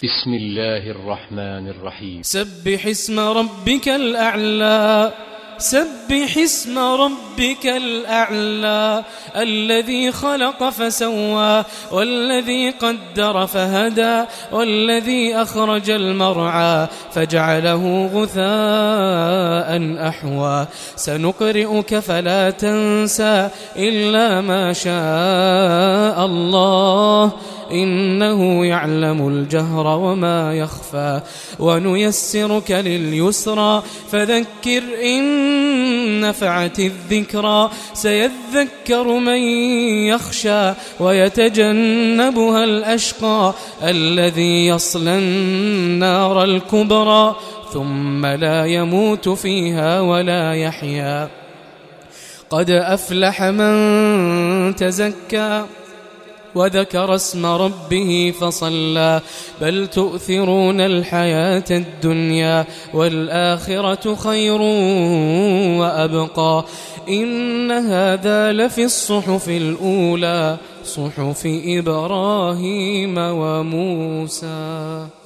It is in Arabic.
بسم الله الرحمن الرحيم. سبح اسم ربك الأعلى، سبح اسم ربك الأعلى، الذي خلق فسوى، والذي قدر فهدى، والذي أخرج المرعى فجعله غثاء أحوى. سنقرئك فلا تنسى إلا ما شاء الله، إنه يعلم الجهر وما يخفى. ونيسرك لليسرى، فذكر إن نفعت الذكرى. سيذكر من يخشى ويتجنبها الأشقى، الذي يصلى النار الكبرى ثم لا يموت فيها ولا يحيا. قد أفلح من تزكى وذكر اسم ربه فصلى، بل تؤثرون الحياة الدنيا والآخرة خير وأبقى. إن هذا لفي الصحف الأولى، صحف إبراهيم وموسى.